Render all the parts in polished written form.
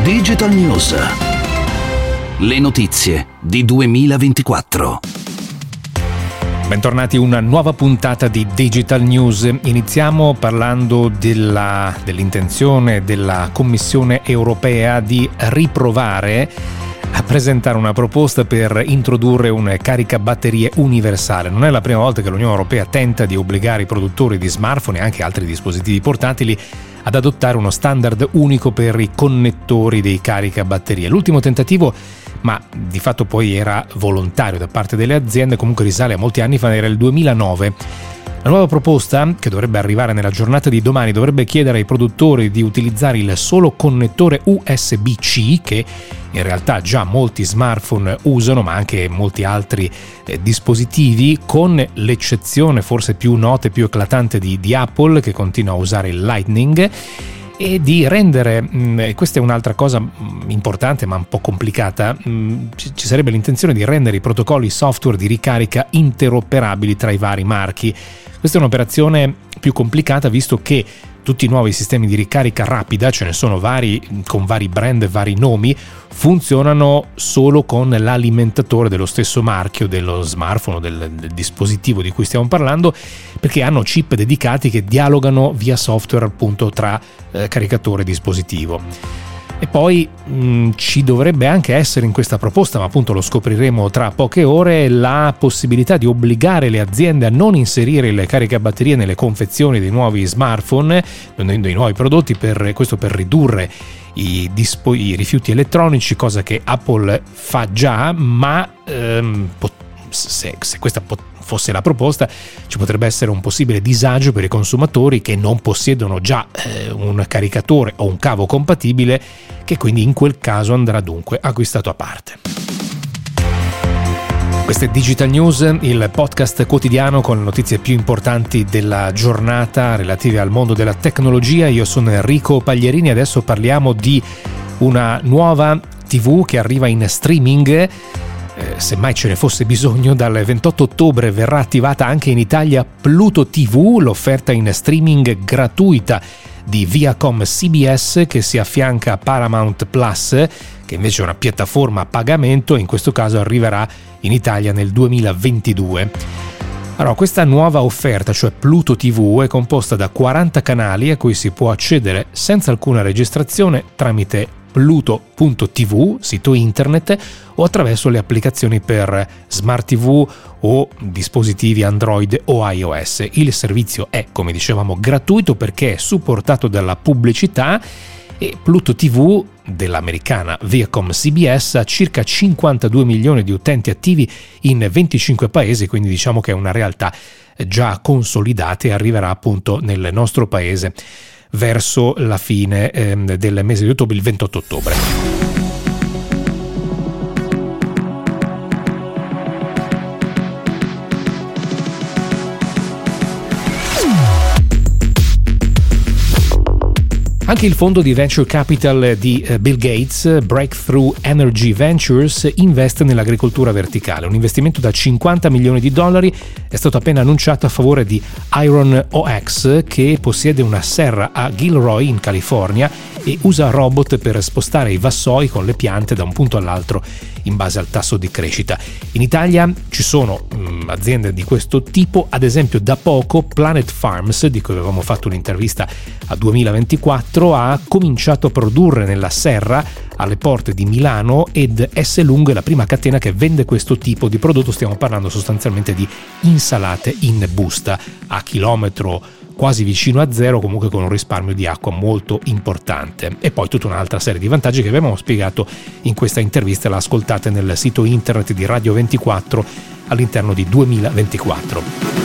Digital News. Le notizie di 2024. Bentornati a una nuova puntata di Digital News. Iniziamo parlando dell'intenzione della Commissione europea di riprovare a presentare una proposta per introdurre un caricabatterie universale. Non è la prima volta che l'Unione Europea tenta di obbligare i produttori di smartphone e anche altri dispositivi portatili ad adottare uno standard unico per i connettori dei caricabatterie. L'ultimo tentativo, ma di fatto poi era volontario da parte delle aziende, comunque risale a molti anni fa, era il 2009. La nuova proposta, che dovrebbe arrivare nella giornata di domani, dovrebbe chiedere ai produttori di utilizzare il solo connettore USB-C, che in realtà già molti smartphone usano, ma anche molti altri dispositivi, con l'eccezione forse più nota e più eclatante di Apple, che continua a usare il Lightning, e di rendere, questa è un'altra cosa importante ma un po' complicata, ci sarebbe l'intenzione di rendere i protocolli software di ricarica interoperabili tra i vari marchi. Questa è un'operazione più complicata, visto che tutti i nuovi sistemi di ricarica rapida, ce ne sono vari con vari brand e vari nomi, funzionano solo con l'alimentatore dello stesso marchio dello smartphone o del dispositivo di cui stiamo parlando, perché hanno chip dedicati che dialogano via software appunto tra caricatore e dispositivo. E poi ci dovrebbe anche essere in questa proposta, ma appunto lo scopriremo tra poche ore, la possibilità di obbligare le aziende a non inserire il caricabatterie nelle confezioni dei nuovi smartphone, dei nuovi prodotti, questo per ridurre i rifiuti elettronici, cosa che Apple fa già, ma se questa fosse la proposta, ci potrebbe essere un possibile disagio per i consumatori che non possiedono già un caricatore o un cavo compatibile, che quindi in quel caso andrà dunque acquistato a parte. Questa è Digital News, il podcast quotidiano con le notizie più importanti della giornata relative al mondo della tecnologia. Io sono Enrico Paglierini e adesso parliamo di una nuova TV che arriva in streaming. Se mai ce ne fosse bisogno, dal 28 ottobre verrà attivata anche in Italia Pluto TV, l'offerta in streaming gratuita di Viacom CBS, che si affianca a Paramount Plus, che invece è una piattaforma a pagamento, e in questo caso arriverà in Italia nel 2022. Allora, questa nuova offerta, cioè Pluto TV, è composta da 40 canali a cui si può accedere senza alcuna registrazione tramite Pluto.tv, sito internet, o attraverso le applicazioni per Smart TV o dispositivi Android o iOS. Il servizio è, come dicevamo, gratuito perché è supportato dalla pubblicità, e Pluto TV dell'americana Viacom CBS ha circa 52 milioni di utenti attivi in 25 paesi, quindi diciamo che è una realtà già consolidata e arriverà appunto nel nostro paese verso la fine del mese di ottobre, il 28 ottobre. Anche il fondo di venture capital di Bill Gates, Breakthrough Energy Ventures, investe nell'agricoltura verticale. Un investimento da $50 milioni è stato appena annunciato a favore di Iron OX, che possiede una serra a Gilroy in California e usa robot per spostare i vassoi con le piante da un punto all'altro in base al tasso di crescita. In Italia ci sono aziende di questo tipo, ad esempio da poco Planet Farms, di cui avevamo fatto un'intervista a 2024, ha cominciato a produrre nella serra alle porte di Milano, ed Esselunga è la prima catena che vende questo tipo di prodotto. Stiamo parlando sostanzialmente di insalate in busta a chilometro quasi vicino a zero, comunque con un risparmio di acqua molto importante, e poi tutta un'altra serie di vantaggi che abbiamo spiegato in questa intervista. La ascoltate nel sito internet di Radio 24 all'interno di 2024.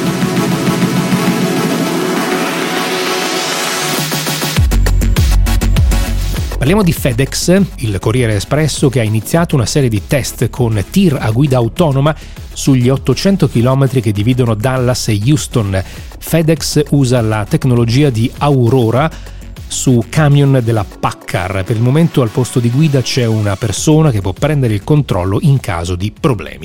Parliamo di FedEx, il Corriere Espresso, che ha iniziato una serie di test con tir a guida autonoma sugli 800 km che dividono Dallas e Houston. FedEx usa la tecnologia di Aurora su camion della Packard. Per il momento al posto di guida c'è una persona che può prendere il controllo in caso di problemi.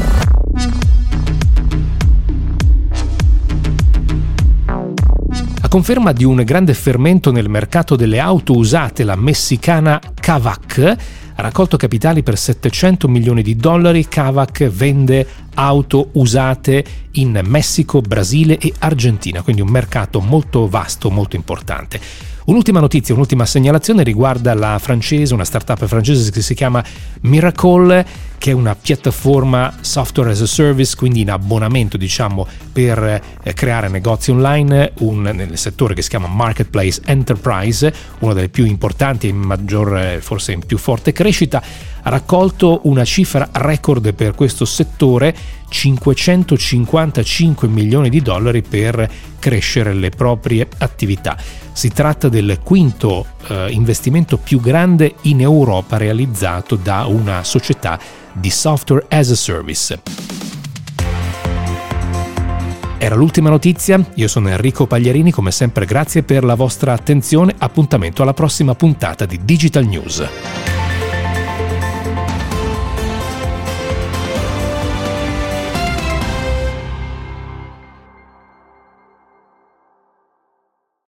A conferma di un grande fermento nel mercato delle auto usate, la messicana Kavak ha raccolto capitali per $700 milioni. Kavak vende auto usate in Messico, Brasile e Argentina, quindi un mercato molto vasto, molto importante. Un'ultima notizia, un'ultima segnalazione riguarda una startup francese che si chiama Miracle, che è una piattaforma software as a service, quindi in abbonamento, per creare negozi online, nel settore che si chiama Marketplace Enterprise, una delle più importanti e forse in più forte crescita. Ha raccolto una cifra record per questo settore, $555 milioni per crescere le proprie attività. Si tratta del quinto investimento più grande in Europa realizzato da una società di software as a service. Era l'ultima notizia, io sono Enrico Pagliarini, come sempre grazie per la vostra attenzione, appuntamento alla prossima puntata di Digital News.